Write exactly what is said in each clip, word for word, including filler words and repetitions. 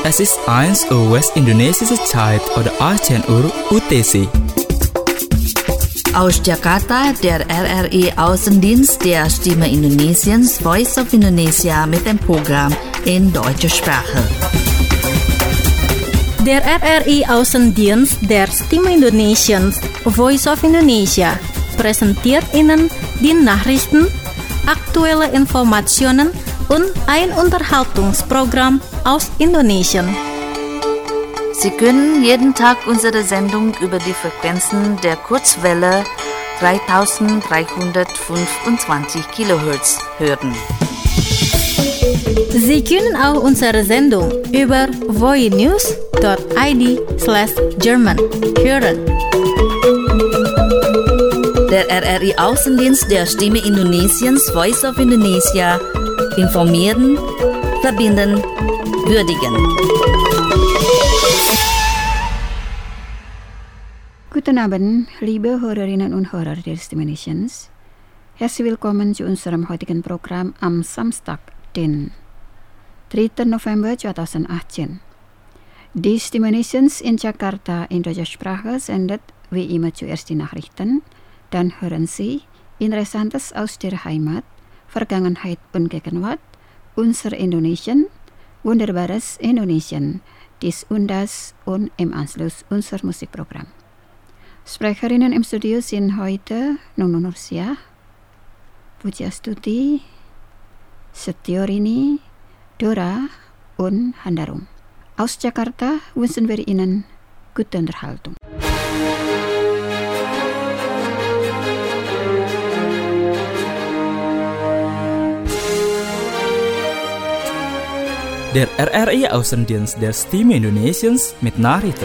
Es ist eins Uhr West-Indonesische Zeit oder achtzehn Uhr U T C. Aus Jakarta, der R R I-Außendienst der Stimme Indonesiens Voice of Indonesia mit dem Programm in deutscher Sprache. Der R R I-Außendienst der Stimme Indonesiens Voice of Indonesia präsentiert Ihnen die Nachrichten, aktuelle Informationen und ein Unterhaltungsprogramm aus Indonesien. Sie können jeden Tag unsere Sendung über die Frequenzen der Kurzwelle dreitausenddreihundertfünfundzwanzig Kilohertz hören. Sie können auch unsere Sendung über voinews dot i d slash German hören. Der R R I-Außendienst der Stimme Indonesiens Voice of Indonesia informieren, verbinden, würdigen. Guten Abend, liebe Hörerinnen und Hörer der Stimme Indonesiens. Herzlich willkommen zu unserem heutigen Programm am Samstag, den dritten November zweitausendachtzehn. Die Stimme Indonesiens in Jakarta in deutscher Sprache sendet wie immer zuerst die Nachrichten, dann hören Sie Interessantes aus der Heimat, Vergangenheit und Gegenwart, unser Indonesien, wunderbares Indonesien, dies und das und im Anschluss unser Musikprogramm. Sprecherinnen im Studio sind heute Nunu Nursiah, Pujiastuti, Setiorini, Dora und Handarum. Aus Jakarta wünschen wir Ihnen gute Unterhaltung. Der R R I-Außendienst der Stimme Indonesiens mit Nachrichten.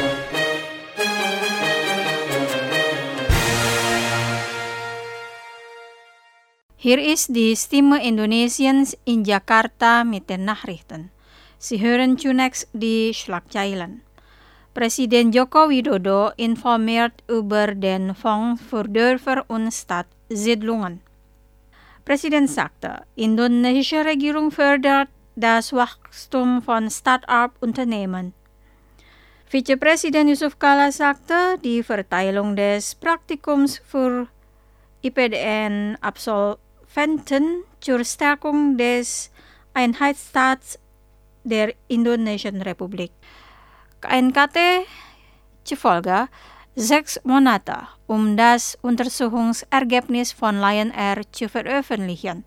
Hier ist die Stimme Indonesiens in Jakarta mit den Nachrichten. Sie hören zunächst die Schlagzeilen. Presiden Joko Widodo informiert über den Fonds für Dörfer und Stadtsiedlungen. Präsident sagte, indonesische Regierung fördert das Wachstum von Start-up-Unternehmen. Vizepräsident Yusuf Kala sagte, die Verteilung des Praktikums für I P D N-Absolventen zur Stärkung des Einheitsstaats der Indonesischen Republik. K N K T zufolge sechs Monate, um das Untersuchungsergebnis von Lion Air zu veröffentlichen.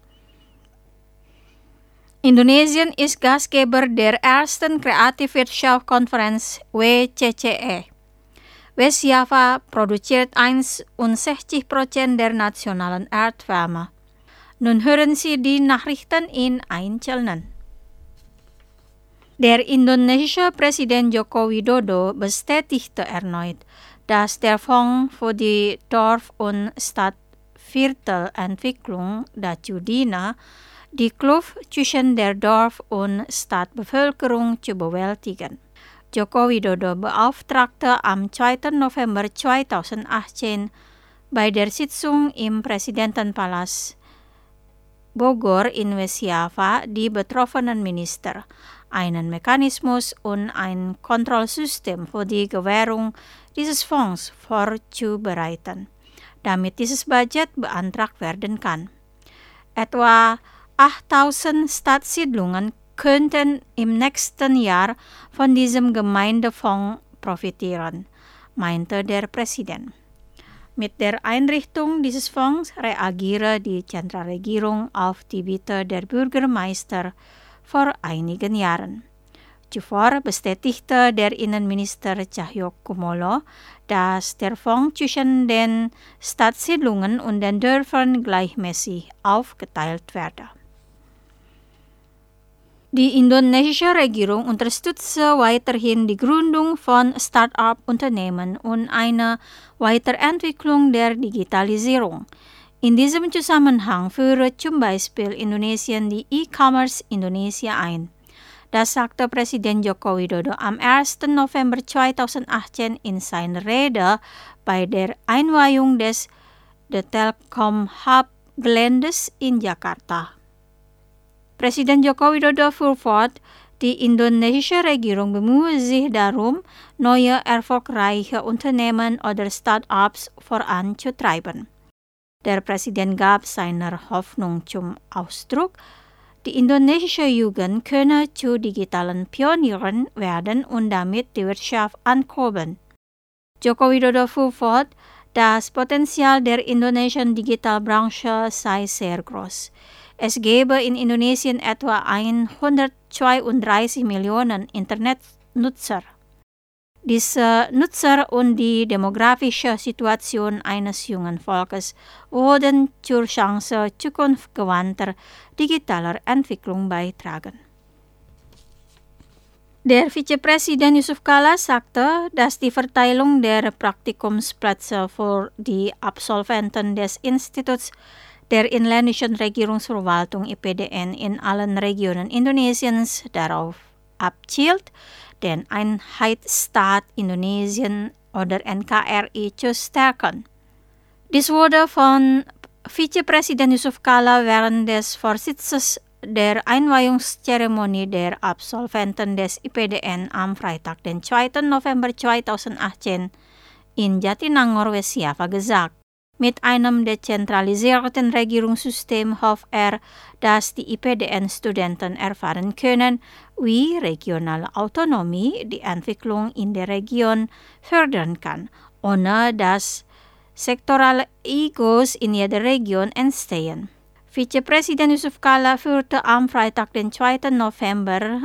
Indonesien ist Gastgeber der ersten Kreativwirtschaftskonferenz W C C E. West Java produziert einundsechzig Prozent der nationalen Erdwärme. Nun hören Sie die Nachrichten in Einzelnen. Der indonesische Präsident Joko Widodo bestätigte erneut, dass der Fonds für die Dorf- und Stadtviertelentwicklung dazu diene, die Kluft zwischen der Dorf- und Stadtbevölkerung zu bewältigen. Joko Widodo beauftragte am zweiten November zweitausendachtzehn bei der Sitzung im Präsidentenpalast Bogor in West Java die betroffenen Minister, einen Mechanismus und ein Kontrollsystem für die Gewährung dieses Fonds vorzubereiten, damit dieses Budget beantragt werden kann. Etwa achttausend Stadtsiedlungen könnten im nächsten Jahr von diesem Gemeindefonds profitieren, meinte der Präsident. Mit der Einrichtung dieses Fonds reagiere die Zentralregierung auf die Bitte der Bürgermeister vor einigen Jahren. Zuvor bestätigte der Innenminister Cahyokumolo, dass der Fonds zwischen den Stadtsiedlungen und den Dörfern gleichmäßig aufgeteilt werde. Die indonesische Regierung unterstütze weiterhin die Gründung von Start-up-Unternehmen und eine Weiterentwicklung der Digitalisierung. In diesem Zusammenhang führe zum Beispiel Indonesien die E-Commerce Indonesia ein. Das sagte Präsident Joko Widodo am ersten November zweitausendachtzehn in seiner Rede bei der Einweihung des The Telkom Hub Geländes in Jakarta. Presiden Joko Widodo fuhr fort, Die indonesische Regierung bemüht sich darum, neue erfolgreiche Unternehmen oder Start-ups voranzutreiben. Der Präsident gab seine Hoffnung zum Ausdruck, die indonesische Jugend könne zu digitalen Pionieren werden und damit die Wirtschaft ankurbeln. Joko Widodo fuhr fort, das Potenzial der indonesischen Digitalbranche sei sehr groß. Es gebe in Indonesien etwa hundertzweiunddreißig Millionen Internetnutzer. Diese Nutzer und die demografische Situation eines jungen Volkes würden zur Chance zukunftsgewandter digitaler Entwicklung beitragen. Der Vizepräsident Yusuf Kala sagte, dass die Verteilung der Praktikumsplätze für die Absolventen des Instituts der inländischen Regierungsverwaltung I P D N in allen Regionen Indonesiens darauf abzielt, den Einheitsstaat Indonesien oder N K R I zu stärken. Dies wurde von Vizepräsident Yusuf Kala während des Vorsitzes der Einweihungszeremonie der Absolventen des I P D N am Freitag, den zweiten November zweitausendachtzehn in Jatinangor, West Java gesagt. Mit einem dezentralisierten Regierungssystem hofft er, dass die I P D N-Studenten erfahren können, wie regionale Autonomie die Entwicklung in der Region fördern kann, ohne dass sektorale Egos in jeder Region entstehen. Vizepräsident Yusuf Kala führte am Freitag, den zweiten November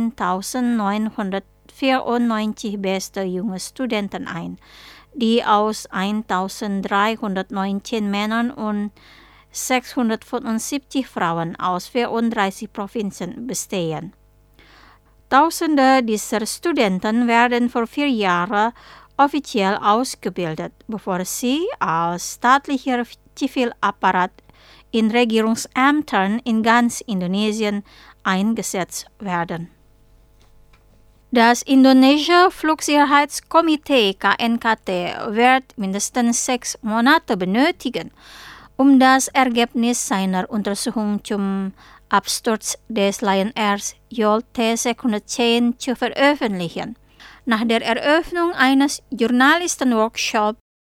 eintausendneunhundertvierundneunzig beste junge Studenten ein, die aus eintausenddreihundertneunzehn Männern und sechshundertfünfundsiebzig Frauen aus vierunddreißig Provinzen bestehen. Tausende dieser Studenten werden für vier Jahre offiziell ausgebildet, bevor sie als staatlicher Zivilapparat in Regierungsämtern in ganz Indonesien eingesetzt werden. Das indonesische Flugsicherheitskomitee K N K T wird mindestens sechs Monate benötigen, um das Ergebnis seiner Untersuchung zum Absturz des Lion Airs J T sechshundertzehn zu veröffentlichen. Nach der Eröffnung eines Journalistenworkshops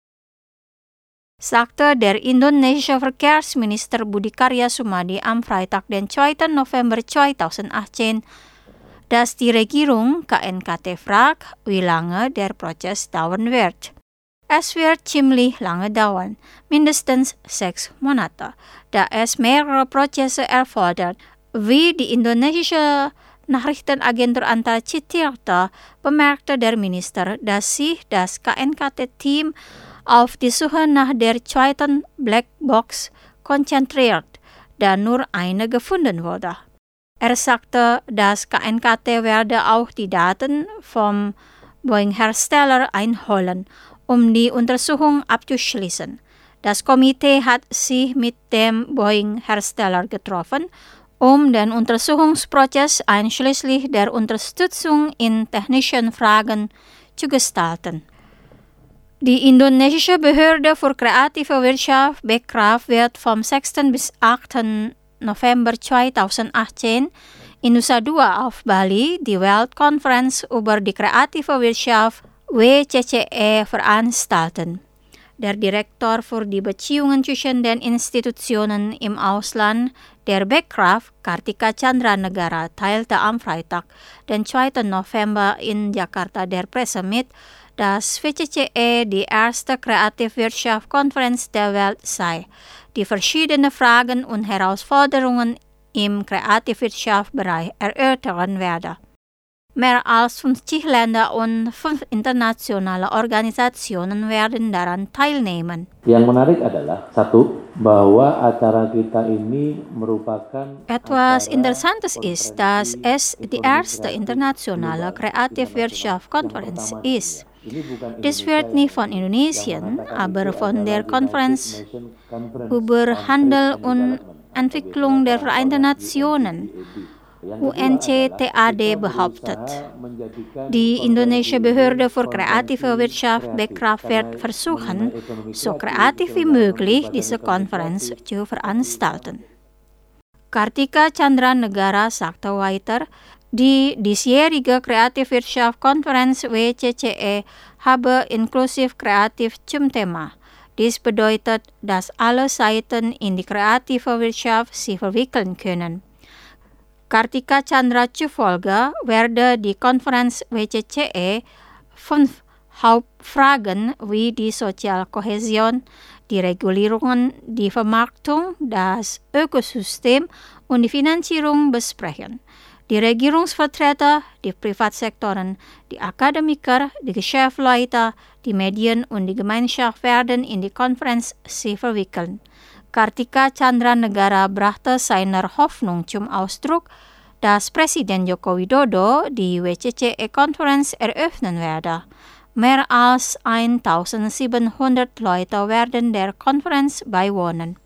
sagte der indonesische Verkehrsminister Budi Karya Sumadi am Freitag, den zweiten November zweitausendachtzehn, dass die Regierung K N K T fragt, wie lange der Prozess dauern wird. Es wird ziemlich lange dauern, mindestens sechs Monate, da es mehrere Prozesse erfordert, wie die indonesische Nachrichtenagentur Antar zitierte, bemerkte der Minister, dass sich das K N K T-Team auf die Suche nach der zweiten Blackbox konzentriert, da nur eine gefunden wurde. Er sagte, das K N K T werde auch die Daten vom Boeing-Hersteller einholen, um die Untersuchung abzuschließen. Das Komitee hat sich mit dem Boeing-Hersteller getroffen, um den Untersuchungsprozess einschließlich der Unterstützung in technischen Fragen zu gestalten. Die indonesische Behörde für kreative Wirtschaft Bekraf wird vom sechsten bis achten November zweitausendachtzehn in Nusa Dua auf Bali die Weltkonferenz über die kreative Wirtschaft W C C E veranstalten. Der Direktor für die Beziehungen zwischen den Institutionen im Ausland, der Bekraf, Kartika Chandranegara, teilte am Freitag, den zweiten November in Jakarta der Presse mit, dass W C C E die erste Kreativwirtschaftskonferenz der Welt sei, die verschiedene Fragen und Herausforderungen im Kreativwirtschaftsbereich erörtern werde. Mehr als fünfzig Länder und fünf internationale Organisationen werden daran teilnehmen. Yang menarik adalah satu, bahwa acara kita ini merupakan Etwas Interessantes ist, dass es die erste internationale Kreativwirtschaftskonferenz ist. Dies wird nicht von Indonesien, aber von der Konferenz über Handel und Entwicklung der Vereinten Nationen U N C T A D behauptet. Die indonesische Behörde für kreative Wirtschaft Bekraf wird versuchen, so kreativ wie möglich diese Konferenz zu veranstalten. Kartika Chandranegara sagte weiter, Die diesjährige Kreativwirtschaftskonferenz W C C E habe inklusiv kreativ zum Thema. Dies bedeutet, dass alle Seiten in die kreative Wirtschaft sich verwickeln können. Kartika Chandra zufolge werde die Konferenz W C C E fünf Hauptfragen wie die Sozialkohäsion, die Regulierungen, die Vermarktung, das Ökosystem und die Finanzierung besprechen. Die Regierungsvertreter, die Privatsektoren, die Akademiker, die Geschäftsleute, die Medien und die Gemeinschaft werden in die Konferenz sich verwickeln. Kartika Chandra Negara brachte seine Hoffnung zum Ausdruck, dass Präsident Joko Widodo die W C C E-Konferenz eröffnen werde. Mehr als eintausendsiebenhundert Leute werden der Konferenz beiwohnen.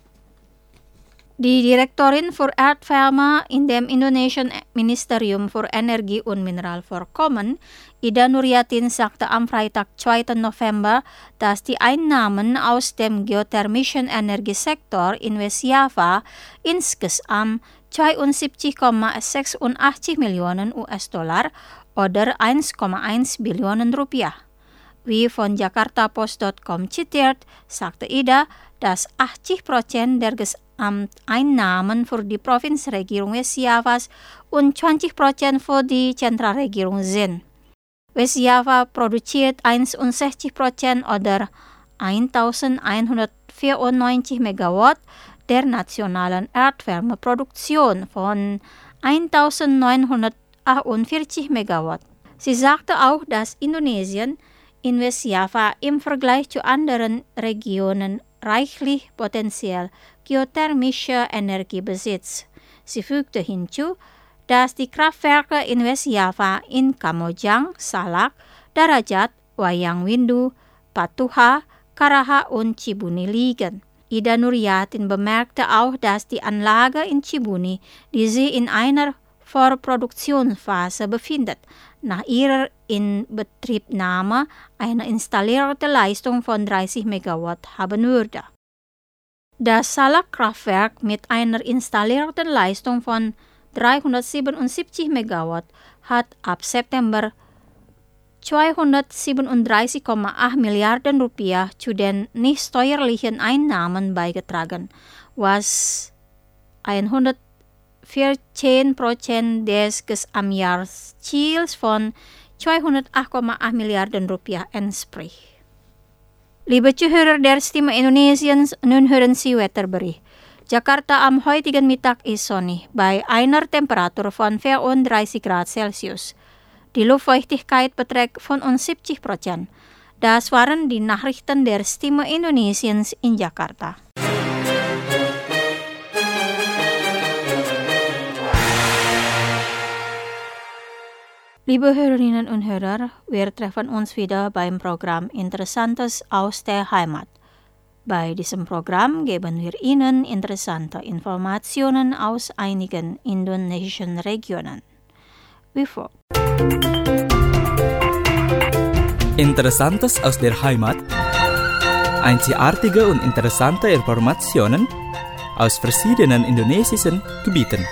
Die Direktorin für Erdwärme in dem Indonesischen Ministerium für Energie und Mineralvorkommen, Ida Nuryatin, sagte am Freitag, zweiten November, dass die Einnahmen aus dem geothermischen Energiesektor in West Java insgesamt zweiundsiebzig Komma sechsundachtzig Millionen U S-Dollar oder eins Komma eins Billionen Rupiah. Wie von Jakarta Post Punkt com zitiert, sagte Ida, dass achtzig Prozent der Gesamteinnahmen für die Provinzregierung West Javas und zwanzig Prozent für die Zentralregierung sind. West Java produziert einundsechzig Prozent oder eintausendeinhundertvierundneunzig Megawatt der nationalen Erdwärmeproduktion von eintausendneunhundertachtundvierzig Megawatt. Sie sagte auch, dass Indonesien in West Java im Vergleich zu anderen Regionen reichlich potenziell geothermische Energie besitzt. Sie fügte hinzu, dass die Kraftwerke in West Java in Kamojang, Salak, Darajat, Wayang Windu, Patuha, Karaha und Cibuni liegen. Ida Nuryatin bemerkte auch, dass die Anlage in Cibuni, die sich in einer Vorproduktionsphase befindet, nach ihrer Inbetriebnahme eine installierte Leistung von dreißig Megawatt haben würde. Das Salak-Kraftwerk mit einer installierten Leistung von dreihundertsiebenundsiebzig Megawatt hat ab September zweihundertsiebenunddreißig Komma acht Milliarden Rupiah zu den nicht steuerlichen Einnahmen beigetragen, was hundertvierzehn Prozent des Gesamtjahresziels von zweihundertacht Komma acht Milliarden Rupiah entspricht. Liebe Zuhörer der Stimme Indonesiens, nun hören Sie Wetterbericht. Jakarta am heutigen Mittag ist sonnig, bei einer Temperatur von vierunddreißig Grad Celsius. Die Luftfeuchtigkeit beträgt fünfundsiebzig Prozent. Das waren die Nachrichten der Stimme Indonesiens in Jakarta. Liebe Hörerinnen und Hörer, wir treffen uns wieder beim Programm Interessantes aus der Heimat. Bei diesem Programm geben wir Ihnen interessante Informationen aus einigen indonesischen Regionen. Wie folgt. Interessantes aus der Heimat. Einzigartige und interessante Informationen aus verschiedenen indonesischen Gebieten.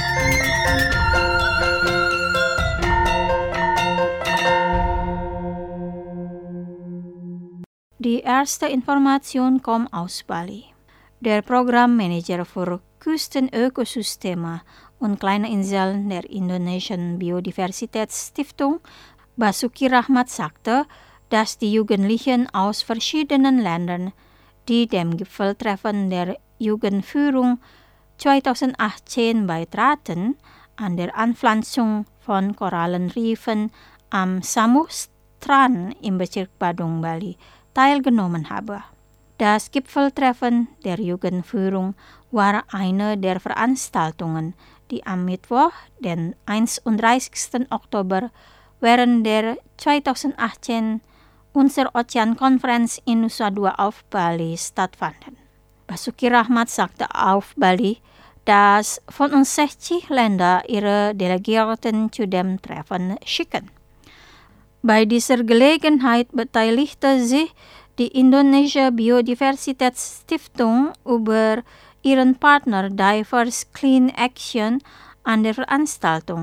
Die erste Information kommt aus Bali. Der Programmmanager für Küstenökosysteme und kleine Inseln der Indonesischen Biodiversitätsstiftung, Basuki Rahmat, sagte, dass die Jugendlichen aus verschiedenen Ländern, die dem Gipfeltreffen der Jugendführung zweitausendachtzehn beitraten, an der Anpflanzung von Korallenriffen am Samuh-Strand im Bezirk Badung, Bali, teilgenommen habe. Das Gipfeltreffen der Jugendführung war eine der Veranstaltungen, die am Mittwoch, den einunddreißigsten Oktober, während der zweitausendachtzehn Unser-Ozean-Konferenz in Nusa Dua auf Bali stattfanden. Basuki Rahmat sagte auf Bali, dass fünfundsechzig Länder ihre Delegierten zu dem Treffen schicken. Bei dieser Gelegenheit beteiligte sich die Indonesia Biodiversitätsstiftung über ihren Partner Diverse Clean Action an der Veranstaltung.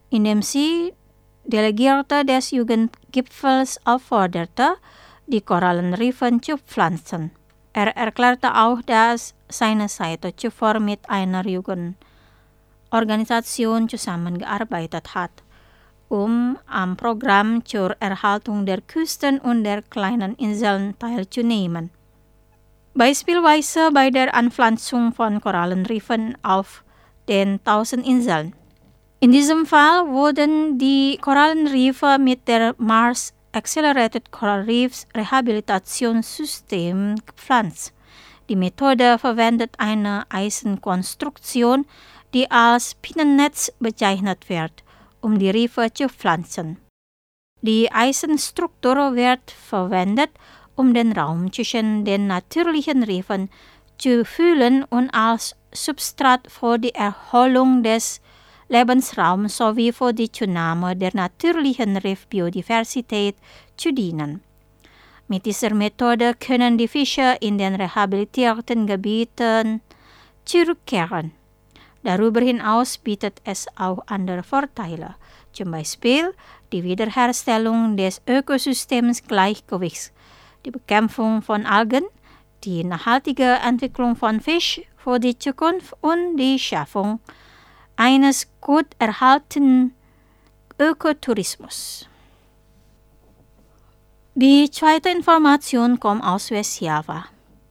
indem sie delegierte des Jugendgipfels aufforderte, die Korallenriffe zu pflanzen. Er erklärte auch, dass seine Seite zuvor mit einer Jugendorganisation zusammengearbeitet hat, um am Programm zur Erhaltung der Küsten und der kleinen Inseln teilzunehmen. Beispielsweise bei der Anpflanzung von Korallenriffen auf den tausend Inseln. In diesem Fall wurden die Korallenriffe mit der Mars Accelerated Coral Reefs Rehabilitationssystem gepflanzt. Die Methode verwendet eine Eisenkonstruktion, die als Pinnennetz bezeichnet wird, um die Riffe zu pflanzen. Die Eisenstruktur wird verwendet, um den Raum zwischen den natürlichen Riffen zu füllen und als Substrat für die Erholung des Lebensraums sowie für die Zunahme der natürlichen Riffbiodiversität zu dienen. Mit dieser Methode können die Fische in den rehabilitierten Gebieten zurückkehren. Darüber hinaus bietet es auch andere Vorteile, zum Beispiel die Wiederherstellung des Ökosystemsgleichgewichts, die Bekämpfung von Algen, die nachhaltige Entwicklung von Fisch für die Zukunft und die Schaffung eines gut erhaltenen Ökotourismus. Die zweite Information kommt aus Westjava.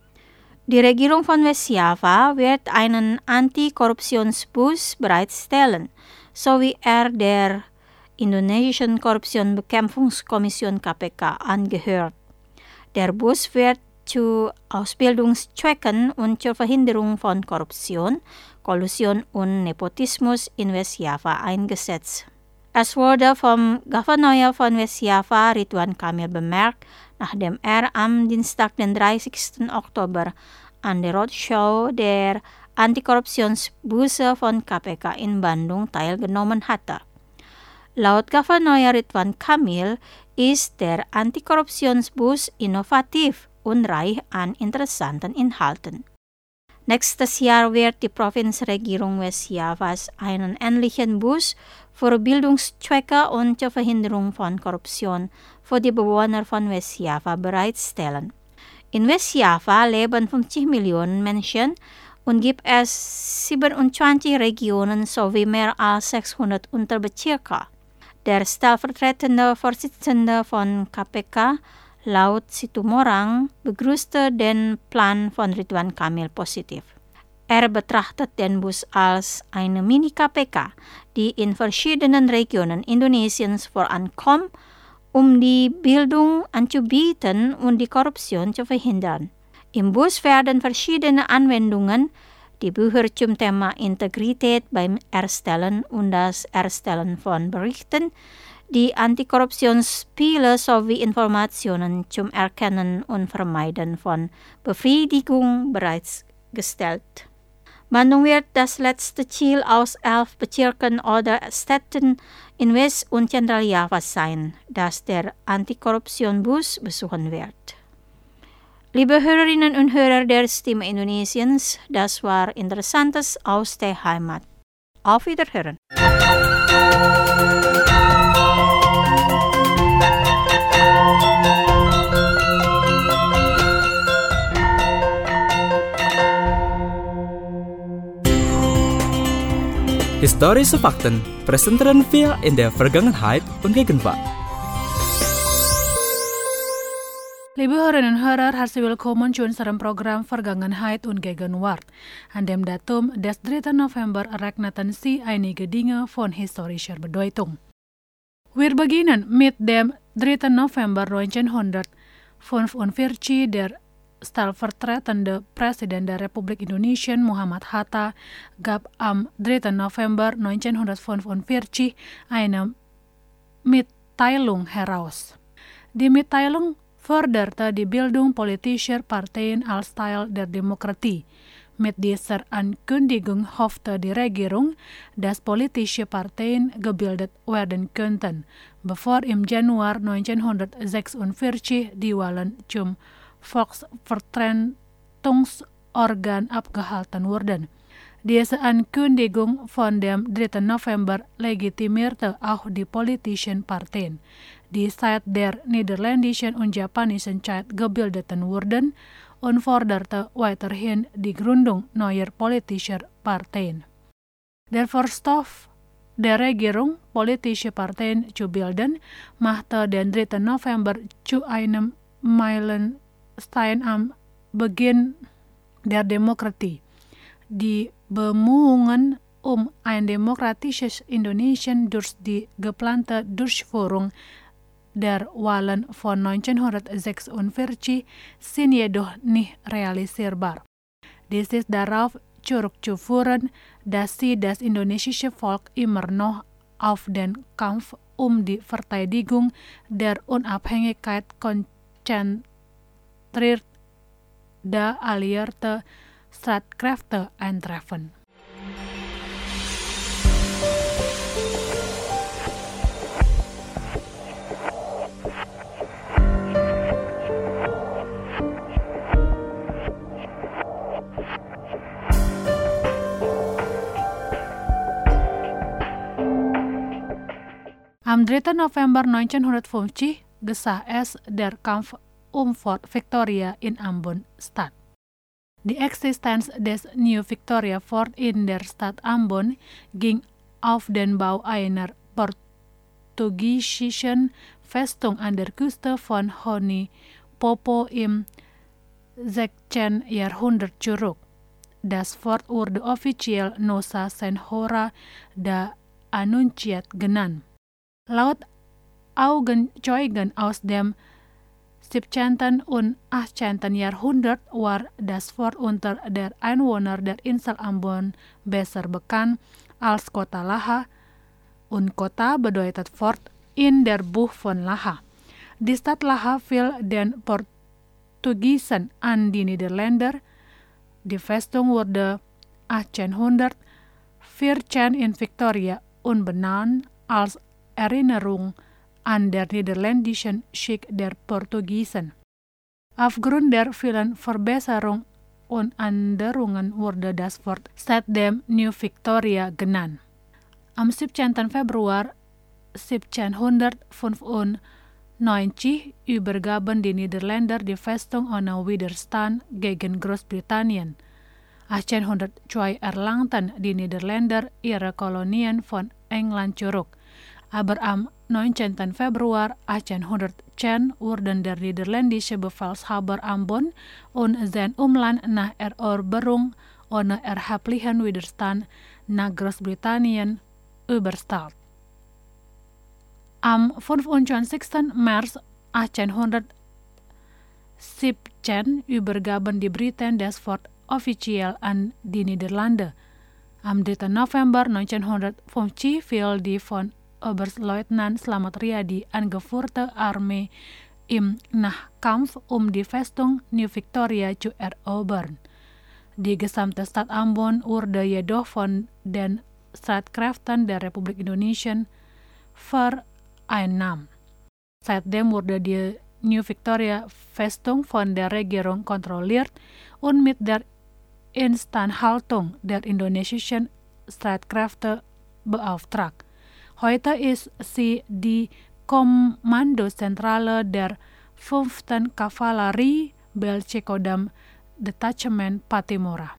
Die Regierung von Westjava wird einen Anti-Korruptionsbus bereitstellen, so wie er der indonesischen Korruptionsbekämpfungskommission K P K angehört. Der Bus wird zu Ausbildungszwecken und zur Verhinderung von Korruption, Kollusion und Nepotismus in Westjava eingesetzt. Es wurde vom Gouverneur von Westjava, Ridwan Kamil, bemerkt, nachdem er am Dienstag, den dreißigsten Oktober, an der Roadshow der Antikorruptionsbusse von K P K in Bandung teilgenommen hatte. Laut Gouverneur Ridwan Kamil ist der Antikorruptionsbus innovativ und reich an interessanten Inhalten. Nächstes Jahr wird die Provinzregierung Westjavas einen ähnlichen Bus für Bildungszwecke und zur Verhinderung von Korruption für die Bewohner von Westjava bereitstellen. In Westjava leben fünfzig Millionen Menschen und gibt es siebenundzwanzig Regionen sowie mehr als sechshundert Unterbezirke. Der stellvertretende Vorsitzende von K P K, Laut Situmorang, begrüßte den Plan von Ridwan Kamil positiv. Er betrachtet den Bus als eine Mini-K P K, die in verschiedenen Regionen Indonesiens vorankommt, um die Bildung anzubieten und die Korruption zu verhindern. Im Bus werden verschiedene Anwendungen, die Bücher zum Thema Integrität beim Erstellen und das Erstellen von Berichten, die Antikorruptionsspiele sowie Informationen zum Erkennen und Vermeiden von Befriedigung bereitgestellt. Bandung wird das letzte Ziel aus elf Bezirken oder Städten in West- und Zentraljava sein, das der Antikorruptionsbus besuchen wird. Liebe Hörerinnen und Hörer der Stimme Indonesiens, das war Interessantes aus der Heimat. Auf Wiederhören! Historische Fakten präsentieren wir in der Vergangenheit und Gegenwart. Liebe Hörerinnen und Hörer, herzlich willkommen zu unserem Programm Vergangenheit und Gegenwart. An dem Datum des dritten November ereigneten sich einige Dinge von historischer Bedeutung. Wir beginnen mit dem dritten November neunzehnhundertfünfundvierzig, der stellvertretende Presiden der Republik Indonesia Muhammad Hatta gab am dritten November neunzehnhundertfünfundvierzig eine Mitteilung heraus. Die Mitteilung förderte die Bildung politischer Parteien als Teil der Demokratie. Mit dieser Ankündigung hoffte die Regierung, dass politische Parteien gebildet werden könnten, bevor im Januar neunzehnhundertsechsundvierzig die Wahlen zum Volksvertretungsorgan abgehalten wurden. Deze aankondiging van de derde november legitimeerde ook de politieke partijen, die seit der Nederlandischen und Japanischen Zeit gebildeten wurden, und forderte weiterhin die Gründung neuer politischer Parteien. Der Vorstoff der Regierung, politische Parteien zu bilden, machte den dritten November zu einem Meilenstein am Beginn der Demokratie. Die Bemühungen um ein demokratisches Indonesien durch die geplante Durchführung der Wahlen von neunzehnhundertsechsundvierzig sind jedoch nicht realisierbar. Dies ist darauf zurückzuführen, dass sie das indonesische Volk immer noch auf den Kampf um die Verteidigung der Unabhängigkeit konzentriert, da alliierte Streitkräfte eintreffen. Am dritten November neunzehnhundertfünfzig geschah es der Kampf um Fort Victoria in Ambon Stadt. Die Existenz des New Victoria Fort in der Stadt Ambon ging auf den Bau einer portugiesischen Festung an der Küste von Honipopo im sechzehnten Jahrhundert zurück. Das Fort wurde offiziell Nosa Senhora da Anunciat genannt. Laut Augenzeugen aus dem siebzehnten und achtzehnten Jahrhundert war das Fort unter der Einwohner der Insel Ambon besser bekannt als Kota Laha, und Kota bedeutet Fort in der Buch von Laha. Die Stadt Laha fiel den Portugiesen an die Niederländer. Die Festung wurde achtzehnhundertvierzehn in Victoria umbenannt als Erinnerung an der niederländischen Schick der Portugiesen. Aufgrund der vielen Verbesserungen und Änderungen wurde das Fort seitdem New Victoria genannt. Am siebzehnten Februar siebzehnhundertfünfundneunzig übergaben die Niederländer die Festung ohne Widerstand gegen Großbritannien. achtzehnhundertzwei erlangten die Niederländer ihre Kolonien von England zurück. Aber am neunzehnten Februar achtzehnhundertzehn wurden der niederländische Befehlshaber Ambon und sein Umland nach Eroberung ohne erheblichen Widerstand nach Großbritannien überstellt. Am fünfundzwanzigsten März achtzehnhundertsiebzehn übergaben die Briten das Fort offiziell an die Niederlande. Am dritten November neunzehnhundertfünfzig fiel die von Oberstleutnant Slamet Riyadi angeführte Armee im Nachkampf, um die Festung New Victoria zu erobern. Die gesamte Stadt Ambon wurde jedoch von den Streitkräften der Republik Indonesien vereinnahmt. Seitdem wurde die New Victoria Festung von der Regierung kontrolliert und mit der Instandhaltung der indonesischen Streitkräfte beauftragt. Heute ist sie die Kommandozentrale der fünften Kavallerie Belchekodam Detachment Patimura.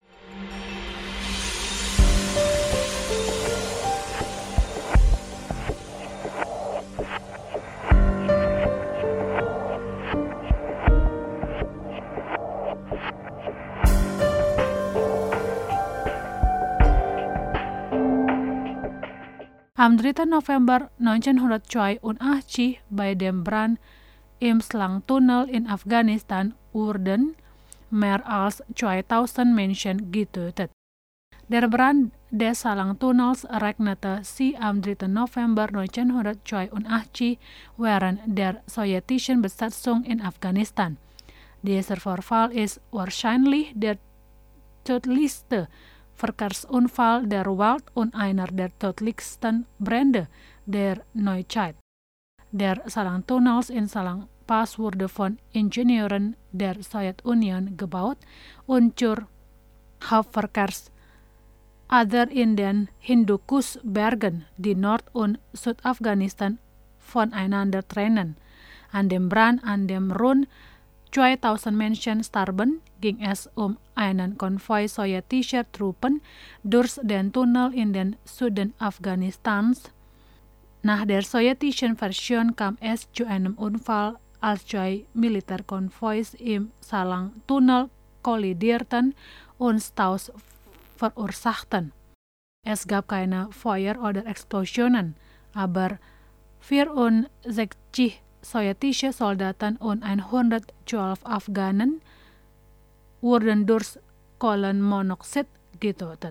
Am dritten November neunzehnhundertzweiundachtzig bei dem Brand im Slangtunnel in Afghanistan wurden mehr als zweitausend Menschen getötet. Der Brand des Slangtunnels ereignete sich am dritten November neunzehnhundertzweiundachtzig während der sowjetischen Besatzung in Afghanistan. Dieser Vorfall ist wahrscheinlich der tödlichste Verkehrsunfall der Welt und einer der tödlichsten Brände der Neuzeit. Der Slangtunnel in Salangpass wurde von Ingenieuren der Sowjetunion gebaut und zur Hauptverkehrsstrecke other in den Hindukush Bergen die Nord- und Südafghanistan voneinander trennen. An dem Brand an dem rund zweitausend Menschen starben, ging es um einen Konvoi sowjetischer Truppen durch den Tunnel in den Süden Afghanistans. Nach der sowjetischen Version kam es zu einem Unfall, als zwei Militärkonvois im Salang-Tunnel kollidierten und Staus verursachten. Es gab keine Feuer oder Explosionen, aber vierundsechzig sowjetische Soldaten und hundertzwölf Afghanen wurden durch Kohlenmonoxid getötet.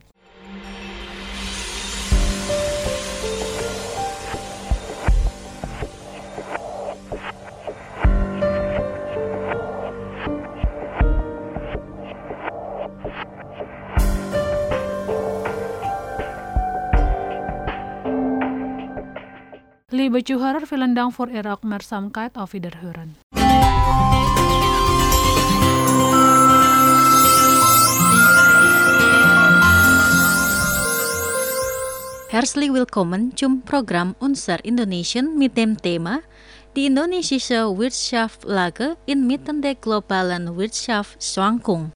Liebe Zuhörer, vielen Dank für Ihre Aufmerksamkeit. Auf Wiederhören. Herzlich willkommen zum Programm Unser Indonesian mit dem Thema Die indonesische Wirtschaftslage inmitten der globalen Wirtschaftsschwankung.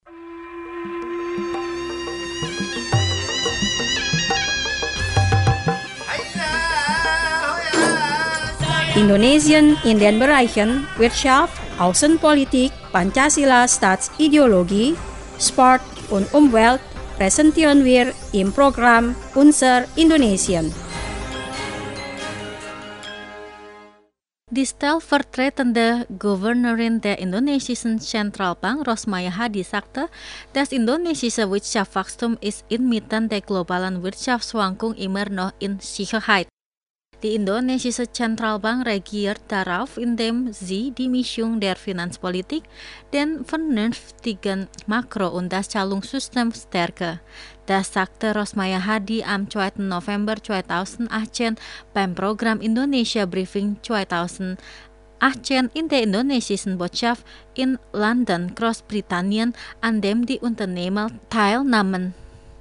Indonesien in den Bereichen Wirtschaft, Außenpolitik, Pancasila Staatsideologie, Sport und Umwelt präsentieren wir im Programm Unser Indonesian. Die stellvertretende Gouverneurin der indonesischen Zentralbank Rosmaya Hadi sagte, das indonesische Wirtschaftswachstum ist inmitten der globalen Wirtschaftsschwankung immer noch in Sicherheit. Die indonesische Zentralbank reagiert darauf, indem sie die Mischung der Finanzpolitik, den vernünftigen Makro- und das Zahlungssystem stärke. Das sagte Rosmaya Hadi am zweiten November zweitausendachtzehn beim Programm Indonesia Briefing zweitausendachtzehn in der indonesischen Botschaft in London, Großbritannien, an dem die Unternehmer teilnahmen.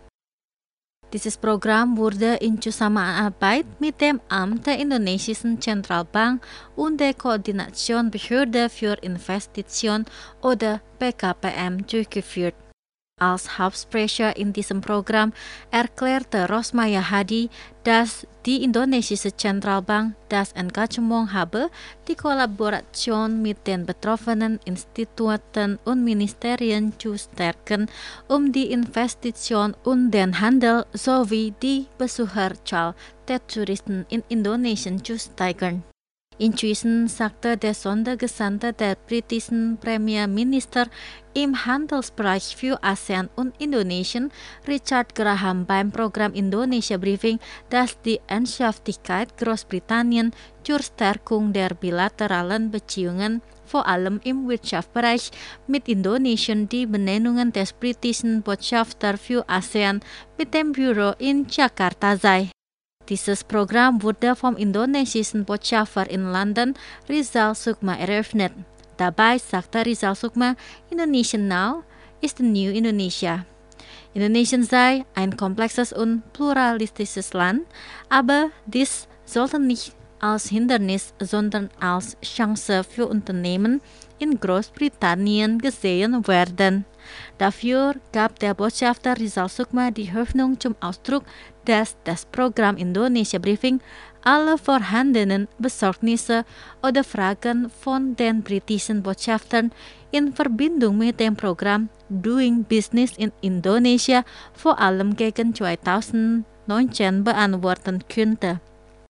Dieses Programm wurde in Zusammenarbeit mit dem Amt der indonesischen Zentralbank und der Koordinationsbehörde für Investitionen oder P K P M durchgeführt. Als Hauptsprecher in diesem Programm erklärte Rosmaya Hadi, dass die indonesische Zentralbank das Engagement habe, die Kollaboration mit den betroffenen Instituten und Ministerien zu stärken, um die Investition und den Handel sowie die Besucherzahl der Touristen in Indonesien zu steigern. Inzwischen sagte der Sondergesandte der britischen Premierminister im Handelsbereich für ASEAN und Indonesien, Richard Graham, beim Programm Indonesia Briefing, dass die Ernsthaftigkeit Großbritannien zur Stärkung der bilateralen Beziehungen, vor allem im Wirtschaftsbereich, mit Indonesien die Benennungen des britischen Botschafters für ASEAN mit dem Büro in Jakarta sei. Dieses Programm wurde vom indonesischen Botschafter in London, Rizal Sukma, eröffnet. Dabei sagte Rizal Sukma, Indonesian now is the new Indonesia. Indonesien sei ein komplexes und pluralistisches Land, aber dies sollte nicht als Hindernis, sondern als Chance für Unternehmen in Großbritannien gesehen werden. Dafür gab der Botschafter Rizal Sukma die Hoffnung zum Ausdruck, dass das Programm Indonesia Briefing alle vorhandenen Besorgnisse oder Fragen von den britischen Botschaftern in Verbindung mit dem Programm Doing Business in Indonesia vor allem gegen zweitausendneunzehn beantworten könnte.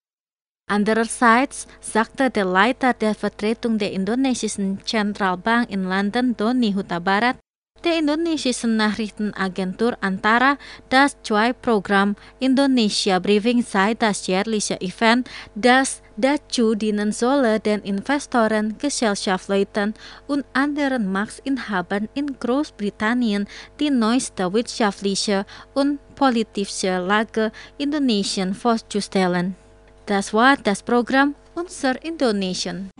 Andererseits sagte der Leiter der Vertretung der indonesischen Zentralbank in London, Doni Huta Barat, der indonesischen Nachrichtenagentur Antara, das zwei Programm Indonesia Briefing sei das jährliche Event, das dazu dienen solle, den Investoren, Gesellschaftsleuten und anderen Marktinhabern in Großbritannien die neueste wirtschaftliche und politische Lage Indonesien vorzustellen. Das war das Programm Unser Indonesian.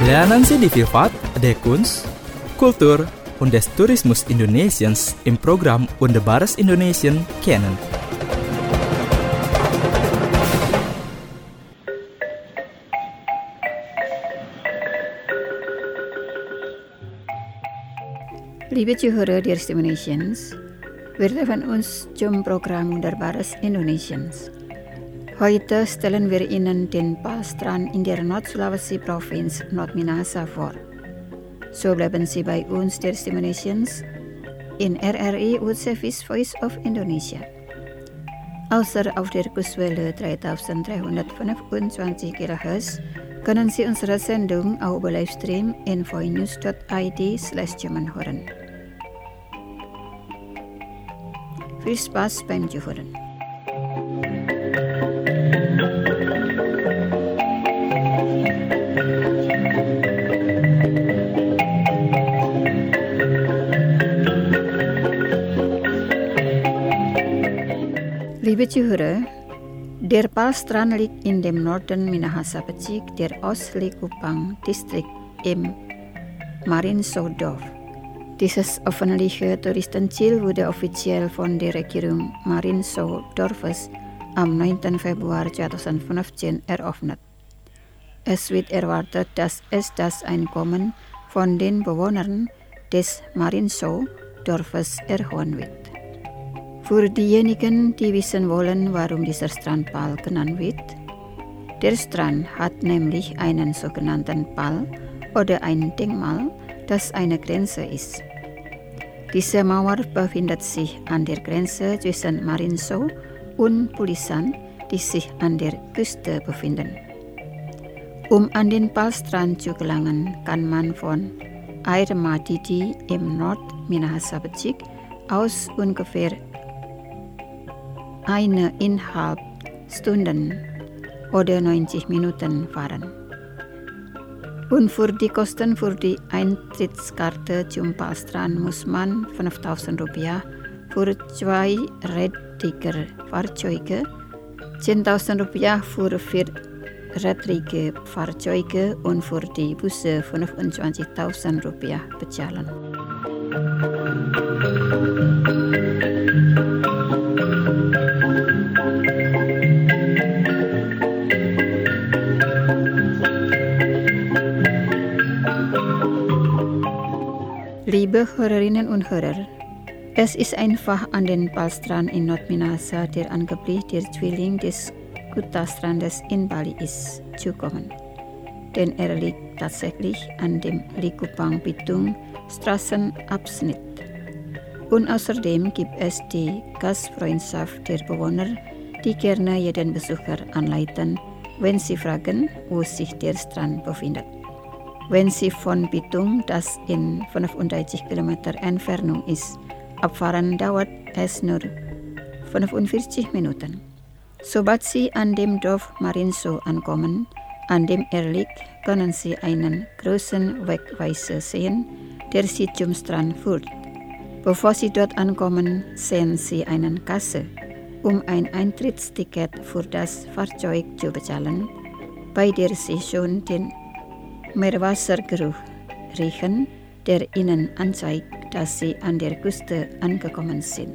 Lernen Sie die Vielfalt der Kunst, Kultur und des Tourismus Indonesiens im Programm Wunderbares Indonesien kennen. Liebe Zuhörer der Indonesiens, wir treffen uns zum Programm Wunderbares Indonesiens. Heute stellen wir Ihnen den Palstrand in der Nord-Sulawesi-Provinz Nord-Minahasa vor. So bleiben Sie bei uns der Indonesiens in R R I World Service Voice of Indonesia. Außer auf der Kurswelle dreitausenddreihundertfünfundzwanzig Kilohertz können Sie unsere Sendung auch über Livestream in voinews dot I D slash German hören. Viel Spaß beim Zuhören. Liebe Zuhörer, der Palstrand liegt in dem Norden Minahasa-Bezirk der Ostlikupang-Distrikt im Marinso-Dorf. Dieses öffentliche Touristenziel wurde offiziell von der Regierung Marinso-Dorfes am neunten Februar zweitausendfünfzehn eröffnet. Es wird erwartet, dass es das Einkommen von den Bewohnern des Marinso-Dorfes erhöhen wird. Für diejenigen, die wissen wollen, warum dieser Strand Pal genannt wird, der Strand hat nämlich einen sogenannten Pal oder ein Denkmal, das eine Grenze ist. Diese Mauer befindet sich an der Grenze zwischen Marinso und Pulisan, die sich an der Küste befinden. Um an den Palstrand zu gelangen, kann man von Air Madidi im Nord-Minahasa-Bezirk aus ungefähr eineinhalb Stunden oder neunzig Minuten fahren. Und für die Kosten für die Eintrittskarte zum Palstrand muss man fünftausend Rupiah für zwei rädrige Fahrzeuge, zehntausend Rupiah für vier rädrige Fahrzeuge und für die Busse fünfundzwanzigtausend Rupiah bezahlen. Liebe Hörerinnen und Hörer, es ist einfach an den Palstrand in Nord-Minahasa, der angeblich der Zwilling des Kuta-Strandes in Bali ist, zu kommen. Denn er liegt tatsächlich an dem Likupang-Bitung Straßenabschnitt. Und außerdem gibt es die Gastfreundschaft der Bewohner, die gerne jeden Besucher anleiten, wenn sie fragen, wo sich der Strand befindet. Wenn Sie von Bitung, das in fünfunddreißig Kilometer Entfernung ist, abfahren, dauert es nur fünfundvierzig Minuten. Sobald Sie an dem Dorf Marinso ankommen, an dem er liegt, können Sie einen großen Wegweiser sehen, der Sie zum Strand führt. Bevor Sie dort ankommen, sehen Sie eine Kasse, um ein Eintrittsticket für das Fahrzeug zu bezahlen, bei der Sie schon den Meerwassergeruch riechen, der Ihnen anzeigt, dass Sie an der Küste angekommen sind.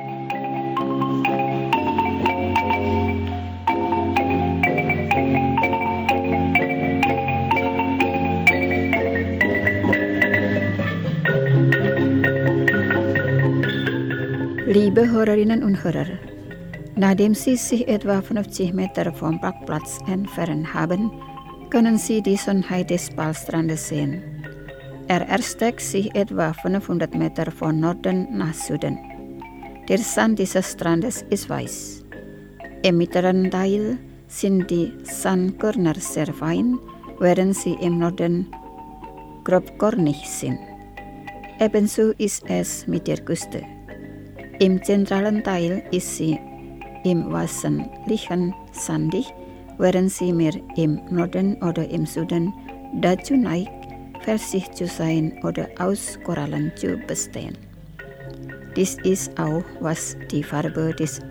Liebe Hörerinnen und Hörer, nachdem Sie sich etwa fünfzig Meter vom Parkplatz entfernt haben, können Sie die Schönheit des Palstrandes sehen. Er erstreckt sich etwa fünfhundert Meter von Norden nach Süden. Der Sand dieses Strandes ist weiß. Im mittleren Teil sind die Sandkörner sehr fein, während sie im Norden grobkornig sind. Ebenso ist es mit der Küste. Im zentralen Teil ist sie im Wesentlichen sandig, während sie mehr im Norden oder im Süden dazu neigt, felsig zu sein oder aus Korallen zu bestehen. Dies ist auch, was die Farbe des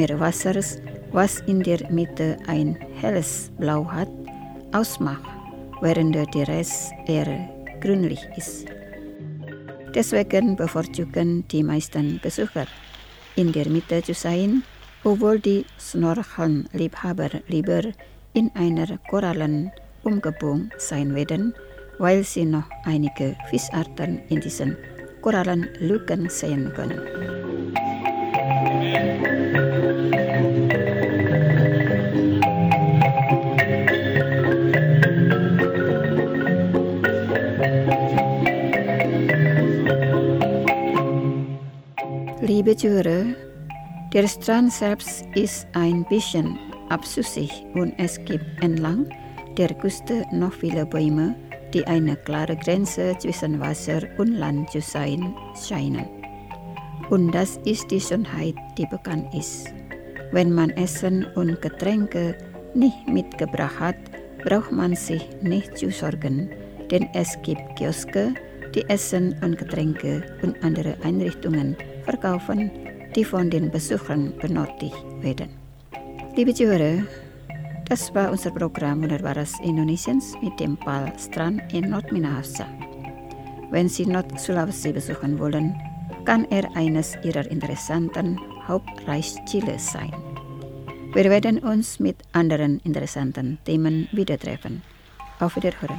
Meerwassers, was in der Mitte ein helles Blau hat, ausmacht. während der Rest eher grünlich ist. Deswegen bevorzugen die meisten Besucher, in der Mitte zu sein, obwohl die Snorchelliebhaber lieber in einer Korallenumgebung sein werden, weil sie noch einige Fischarten in diesen Korallenlücken sehen können. Liebe Zuhörer, der Strand selbst ist ein bisschen abschüssig und es gibt entlang der Küste noch viele Bäume, die eine klare Grenze zwischen Wasser und Land zu sein scheinen. Und das ist die Schönheit, die bekannt ist. Wenn man Essen und Getränke nicht mitgebracht hat, braucht man sich nicht zu sorgen, denn es gibt Kioske, die Essen und Getränke und andere Einrichtungen verkaufen, die von den Besuchern benötigt werden. Liebe Zuhörer, das war unser Programm Wunderbares Indonesiens mit dem Palstrand in Nord-Minahasa. Wenn Sie Nord-Sulawesi besuchen wollen, kann er eines Ihrer interessanten Hauptreichsziele sein. Wir werden uns mit anderen interessanten Themen wieder treffen. Auf Wiederhören.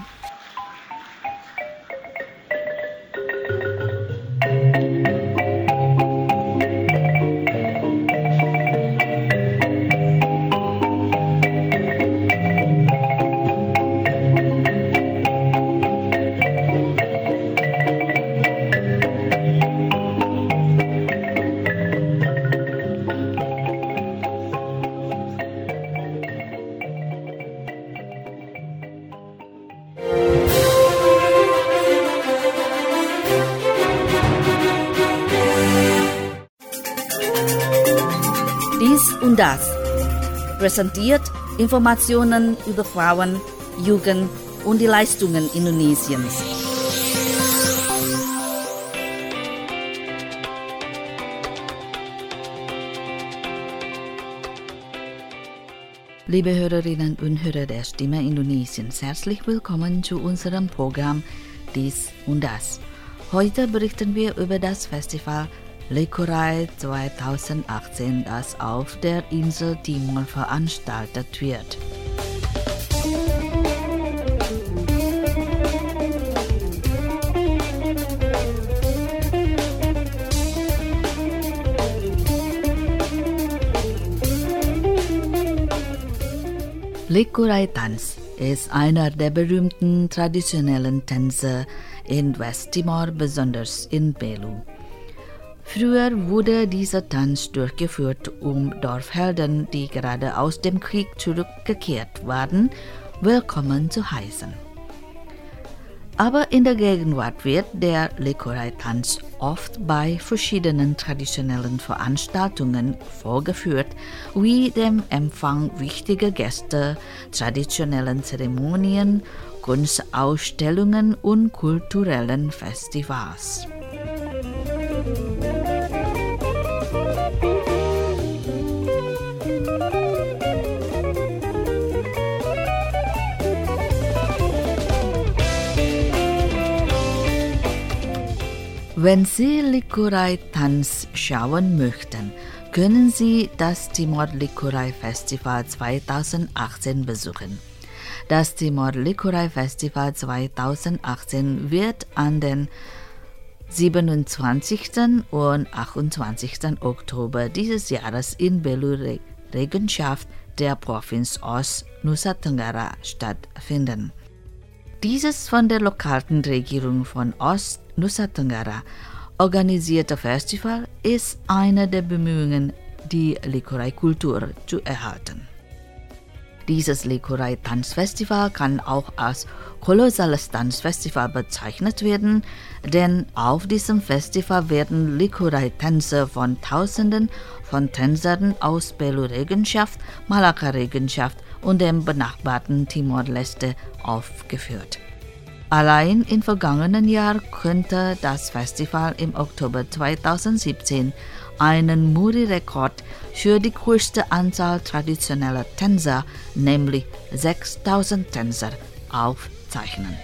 Dies und das präsentiert Informationen über Frauen, Jugend und die Leistungen Indonesiens. Liebe Hörerinnen und Hörer der Stimme Indonesiens, herzlich willkommen zu unserem Programm Dies und das. Heute berichten wir über das Festival Lekurai zweitausendachtzehn, das auf der Insel Timor veranstaltet wird. Lekurai-Tanz ist einer der berühmten traditionellen Tänze in Westtimor, besonders in Belu. Früher wurde dieser Tanz durchgeführt, um Dorfhelden, die gerade aus dem Krieg zurückgekehrt waren, willkommen zu heißen. Aber in der Gegenwart wird der Lekurai-Tanz oft bei verschiedenen traditionellen Veranstaltungen vorgeführt, wie dem Empfang wichtiger Gäste, traditionellen Zeremonien, Kunstausstellungen und kulturellen Festivals. Wenn Sie Lekurai-Tanz schauen möchten, können Sie das Timor Lekurai Festival zweitausendachtzehn besuchen. Das Timor Lekurai Festival zweitausendachtzehn wird an den siebenundzwanzigsten und achtundzwanzigsten Oktober dieses Jahres in Belu, Regenschaft der Provinz Ost, Nusa Tenggara stattfinden. Dieses von der lokalen Regierung von Ost Nusa Tenggara organisierte Festival ist eine der Bemühungen, die Lekurai-Kultur zu erhalten. Dieses Lekurai-Tanzfestival kann auch als kolossales Tanzfestival bezeichnet werden, denn auf diesem Festival werden Lekurai-Tänze von Tausenden von Tänzern aus Belu-Regenschaft, Malakka-Regenschaft und dem benachbarten Timor-Leste aufgeführt. Allein im vergangenen Jahr konnte das Festival im Oktober zweitausendsiebzehn einen Muri-Rekord für die größte Anzahl traditioneller Tänzer, nämlich sechstausend Tänzer, aufzeichnen. bezeichnen.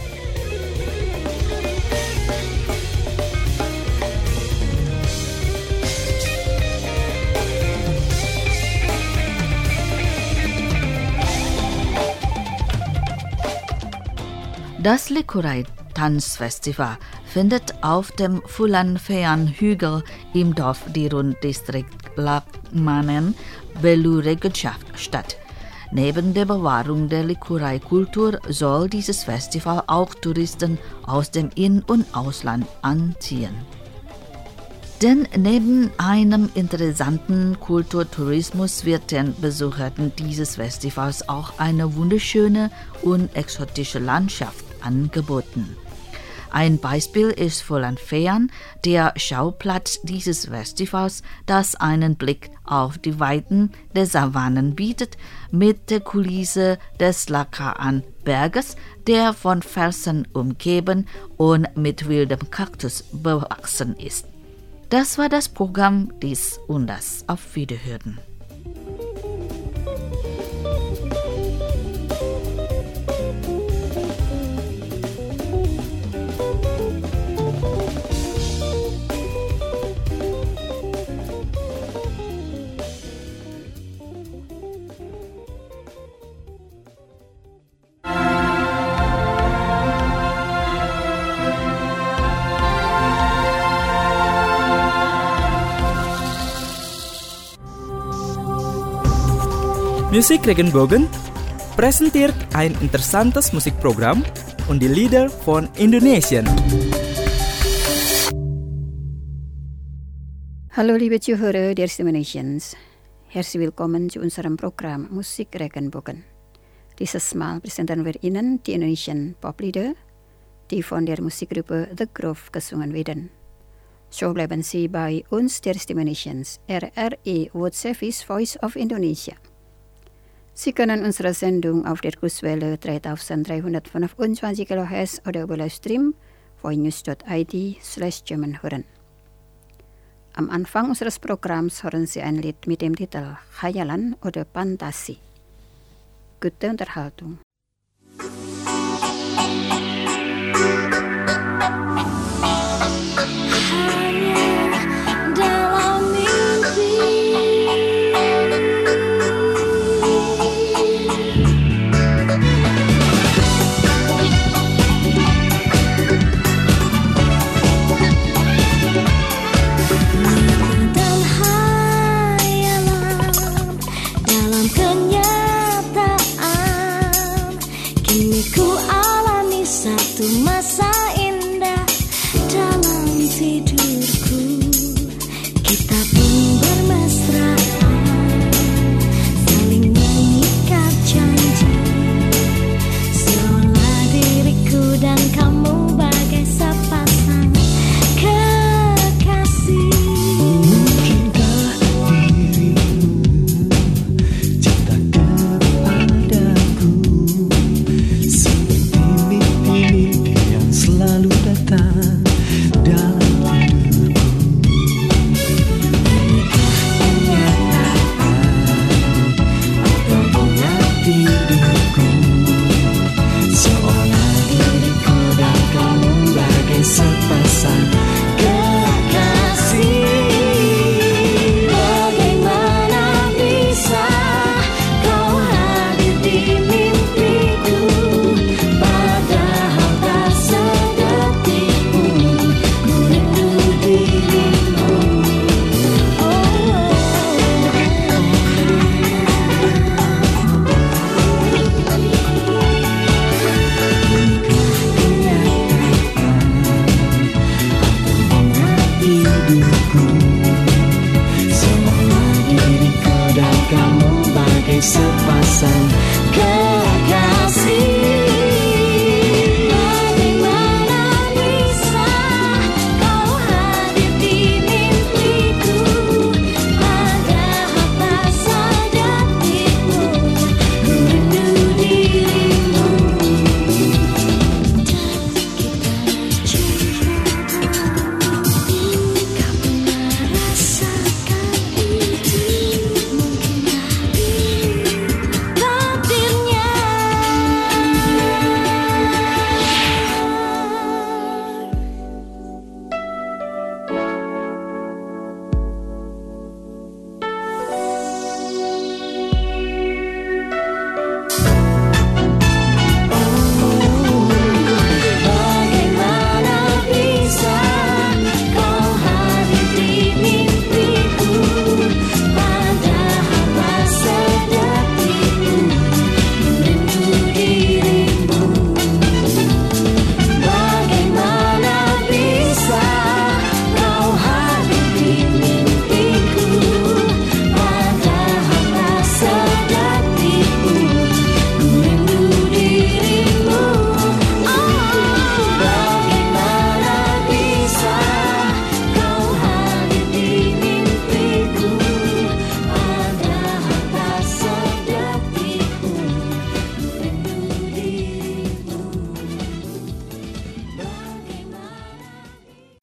Das Likurei-Tanzfestival findet auf dem Fulanfean-Hügel im Dorf Dirun-Distrikt Lakmanen, Belu-Regenschaft statt. Neben der Bewahrung der Likurei-Kultur soll dieses Festival auch Touristen aus dem In- und Ausland anziehen. Denn neben einem interessanten Kulturtourismus wird den Besuchern dieses Festivals auch eine wunderschöne und exotische Landschaft angeboten. Ein Beispiel ist Fulanfean, der Schauplatz dieses Festivals, das einen Blick auf die Weiten der Savannen bietet, mit der Kulisse des Lakaan-Berges, der von Felsen umgeben und mit wildem Kaktus bewachsen ist. Das war das Programm dies und das. Auf Wiederhören. Musik Regenbogen präsentiert ein interessantes Musikprogramm und die Lieder von Indonesien. Hallo liebe Zuhörer der Stimme Nations. Herzlich willkommen zu unserem Programm Musik Regenbogen. Dieses Mal präsentieren wir Ihnen die Indonesian Poplieder, die von der Musikgruppe The Grove gesungen werden. So bleiben Sie bei uns der Stimme Nations, R R I World Service Voice of Indonesia. Sie können unsere Sendung auf der Kurswelle dreitausenddreihundertfünfundzwanzig Kilohertz oder über Livestream voinews dot I D slash German hören. Am Anfang unseres Programms hören Sie ein Lied mit dem Titel Khayalan oder Fantasi. Gute Unterhaltung. Kenyataan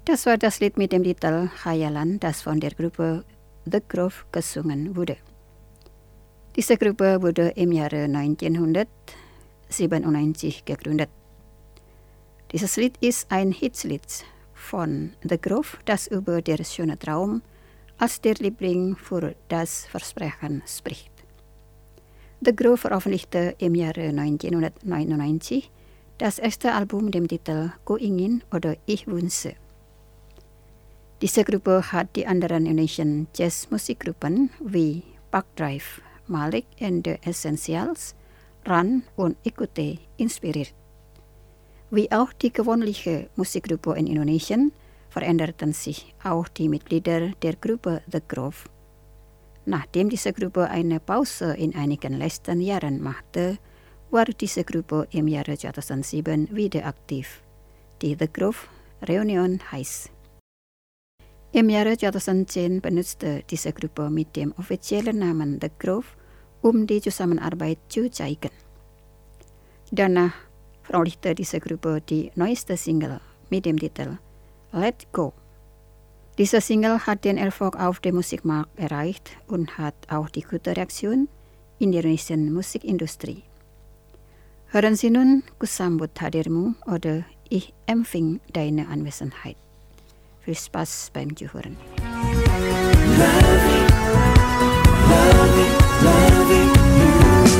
Das war das Lied mit dem Titel Khayalan, das von der Gruppe The Grove gesungen wurde. Diese Gruppe wurde im Jahre neunzehnhundertsiebenundneunzig gegründet. Dieses Lied ist ein Hitlied von The Grove, das über der schöne Traum als der Liebling für das Versprechen spricht. The Grove veröffentlichte im Jahre neunzehnhundertneunundneunzig das erste Album mit dem Titel Ku Ingin oder Ich Wünsche. Diese Gruppe hat die anderen Indonesian Jazzmusikgruppen wie Park Drive, Malik and the Essentials, Run und Ikute inspiriert. Wie auch die gewöhnliche Musikgruppe in Indonesien veränderten sich auch die Mitglieder der Gruppe The Grove. Nachdem diese Gruppe eine Pause in einigen letzten Jahren machte, war diese Gruppe im Jahre zweitausendsieben wieder aktiv, die The Grove Reunion heißt. Im Jahre zweitausendzehn benutzte diese Gruppe mit dem offiziellen Namen The Grove, um die Zusammenarbeit zu zeigen. Danach veröffentlichte diese Gruppe die neueste Single mit dem Titel Let Go. Diese Single hat den Erfolg auf dem Musikmarkt erreicht und hat auch die gute Reaktion in der indonesischen Musikindustrie. Hören Sie nun Kusambut Hadirmu oder Ich empfing deine Anwesenheit. Viel Spaß beim Zuhören. Loving, loving, loving you.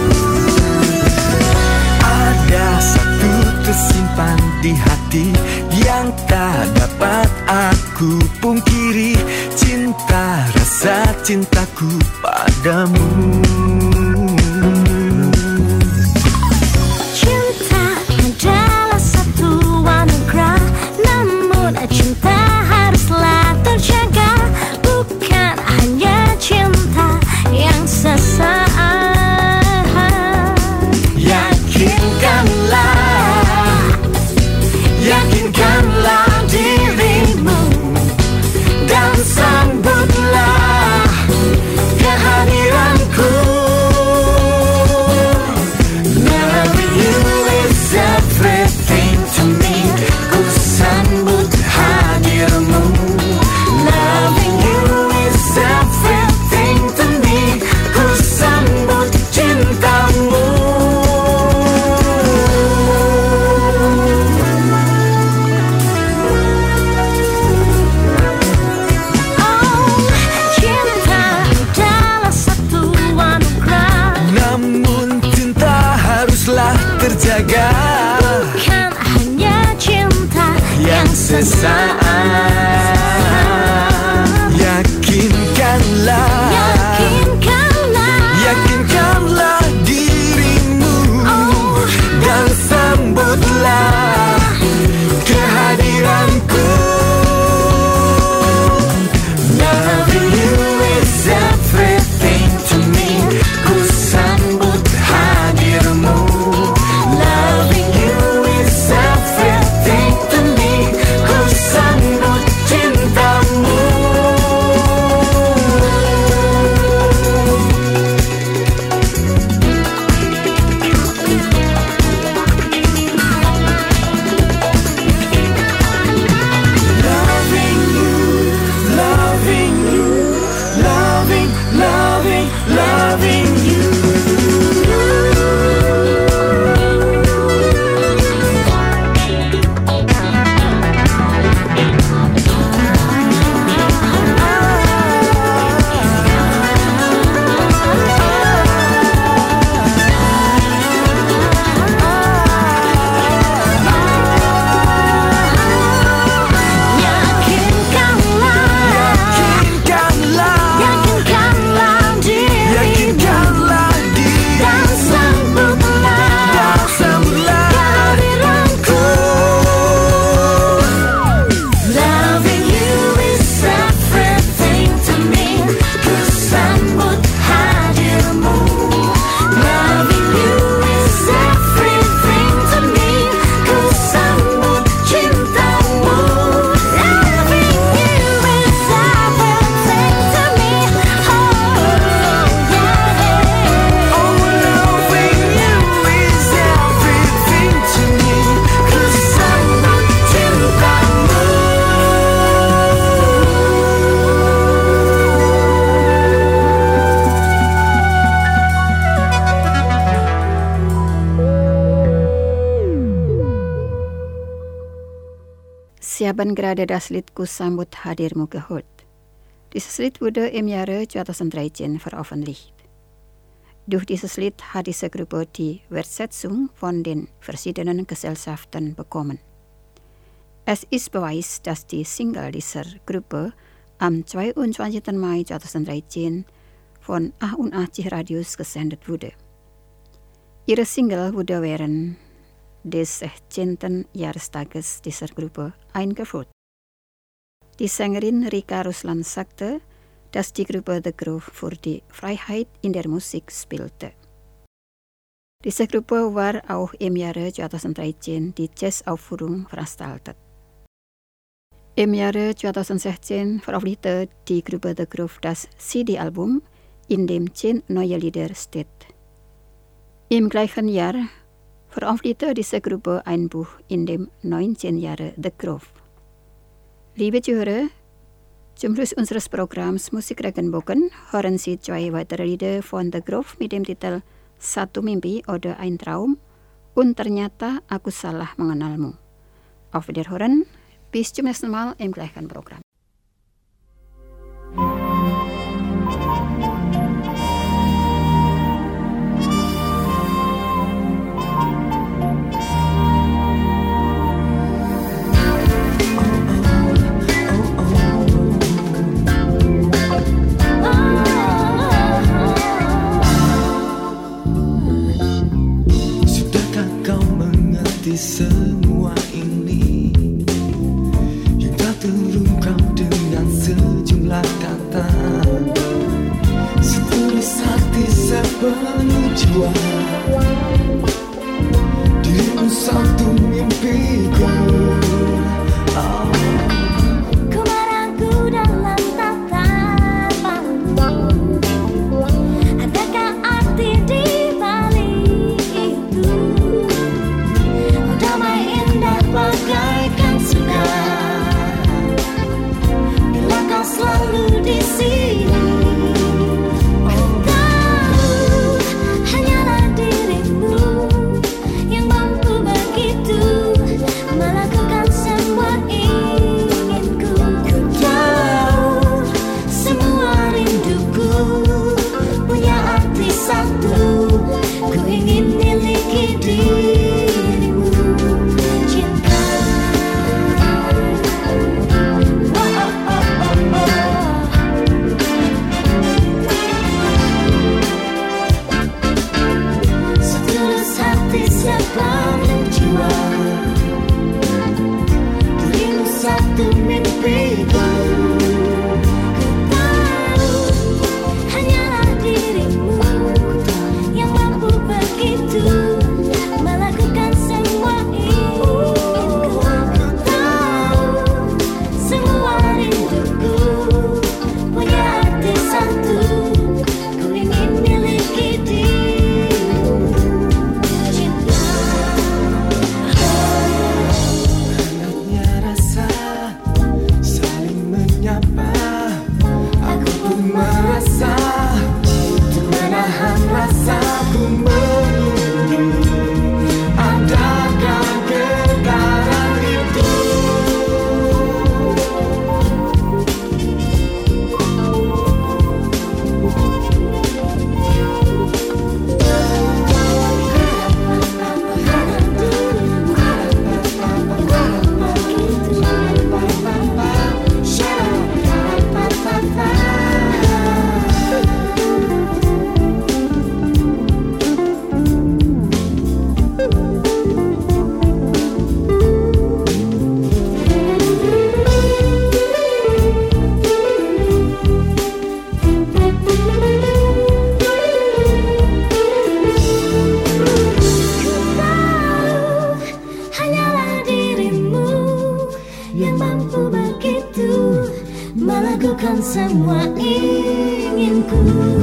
Ada satu tersimpan di hati yang tak dapat aku pungkiri, cinta rasa cintaku padamu. Cinta adalah satu anugerah, namun cinta haruslah terjaga, bukan hanya cinta yang sesaat. Yakinkanlah, yakinkanlah dirimu dan sambutlah kehadiranku. Loving you is everything to me. Ku sambut hadirmu. Loving you is everything to me. Ku sambut cintamu. Terjaga, bukan hanya cinta yang sesaat. Yakinkanlah, yakinkanlah, yakinkanlah dirimu, oh, dan sambutlah kehadiranku. Loving you is everything to me. Ku sambut hadirmu. Loving you is everything to me. Ku sambut Jaban grade daslit ku sambut hadirmu gehoord. Dieses Lied wurde im Jahre zweitausenddreizehn veröffentlicht. Durch dieses Lied hat diese Gruppe die Wertschätzung von den verschiedenen Gesellschaften bekommen. Es ist Beweis, dass die Single dieser Gruppe am zweiundzwanzigsten Mai zweitausenddreizehn von achtundachtzig Radios gesendet wurde. Ihre Single wurde während des sechzehnten Jahrestages dieser Gruppe eingeführt. Die Sängerin Rika Ruslan sagte, dass die Gruppe The Groove für die Freiheit in der Musik spielte. Diese Gruppe war auch im Jahre zweitausenddreizehn die Jazz-Aufführung veranstaltet. Im Jahre zweitausendsechzehn veröffentlichte die Gruppe The Groove das C D-Album, in dem zehn neue Lieder steht. Im gleichen Jahr veröffentlichte diese Gruppe ein Buch, in dem neunzehn Jahre The Groove. Liebe Zuhörer, zum Schluss unseres Programms Musik Regenbogen hören Sie zwei weitere Lieder von The Groove mit dem Titel Satu Mimpi oder Ein Traum und Ternyata Aku Salah Mengenalmu. Auf Wiederhören, bis zum nächsten Mal im gleichen Programm. Semua ini yang tak terungkap dengan sejumlah kata, setulis hati sepenuh jiwa, dirimu satu mimpiku. Oh. Ku meragu dalam tatapanmu, adakah arti di balik itu? Bagaikan surga, bila kau selalu di sini. Ku tahu hanyalah dirimu yang mampu begitu melakukan semua inginku. Ku tahu semua rinduku punya arti satu, ku ingin miliki dirimu. Sepenuh jiwa, dirimu satu mimpiku. Ku tahu hanyalah dirimu yang mampu begitu melakukan semua inginku. Ku tahu semua rinduku punya arti satu, ku ingin miliki dirimu. Melakukan semua inginku.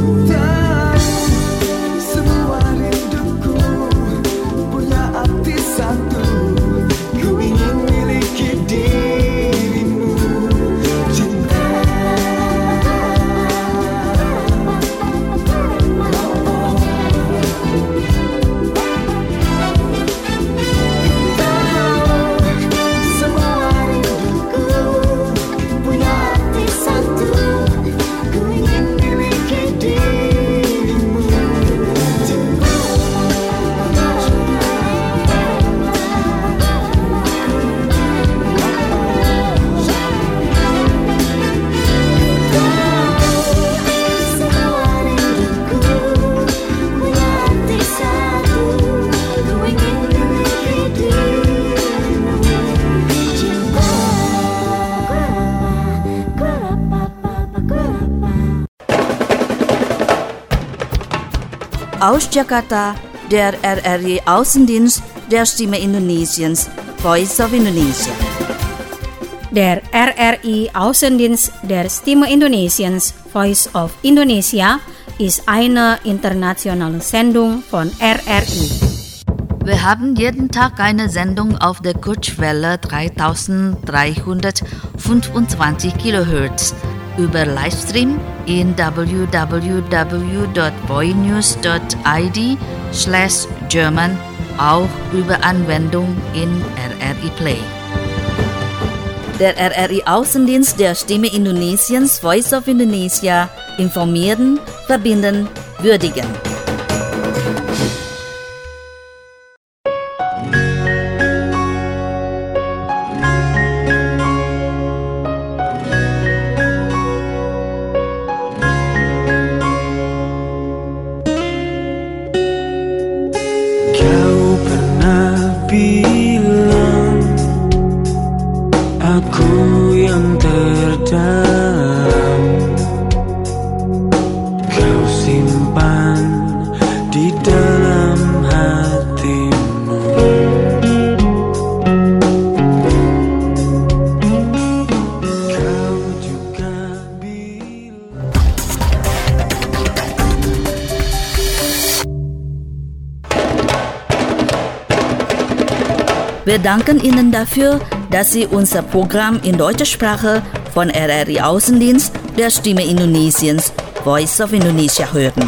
Semua rinduku punya arti satu, ku ingin miliki dirimu. Cinta, tahu semua rinduku Aus Jakarta, der R R I Außendienst der Stimme Indonesiens, Voice of Indonesia. Der R R I Außendienst der Stimme Indonesiens, Voice of Indonesia, ist eine internationale Sendung von R R I. Wir haben jeden Tag eine Sendung auf der Kurzwelle dreitausenddreihundertfünfundzwanzig Kilohertz, über Livestream in w w w dot voinews dot i d slash German, auch über Anwendung in R R I Play. Der R R I Außendienst der Stimme Indonesiens, Voice of Indonesia, informieren, verbinden, würdigen. Kau pernah bilang aku yang terdalam, kau simpan di dalam hatimu. Kau juga bilang. Wir danken Ihnen dafür, dass Sie unser Programm in deutscher Sprache von R R I Außendienst der Stimme Indonesiens, Voice of Indonesia hören.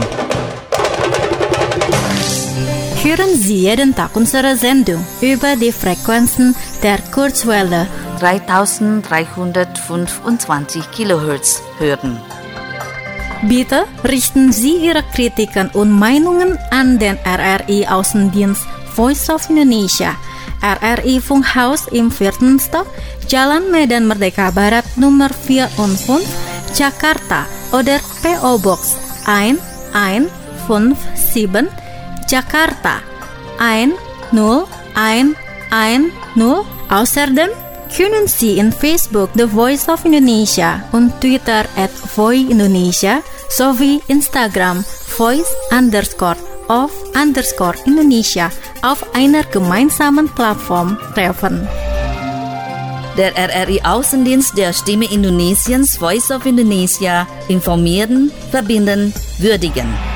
Hören Sie jeden Tag unsere Sendung über die Frequenzen der Kurzwelle dreitausenddreihundertfünfundzwanzig Kilohertz hören. Bitte richten Sie Ihre Kritiken und Meinungen an den R R I Außendienst Voice of Indonesia, R R I Funkhaus im vierten Stock, Jalan Medan Merdeka Barat Nummer vierundfünfzig, Jakarta, oder P O Box eins eins fünf sieben, Jakarta eins null eins eins null. Außerdem können Sie in Facebook The Voice of Indonesia und Twitter at Voi Indonesia sowie Instagram Voice underscore of underscore Indonesia auf einer gemeinsamen Plattform treffen. Der R R I Außendienst der Stimme Indonesiens, Voice of Indonesia, informieren, verbinden, würdigen.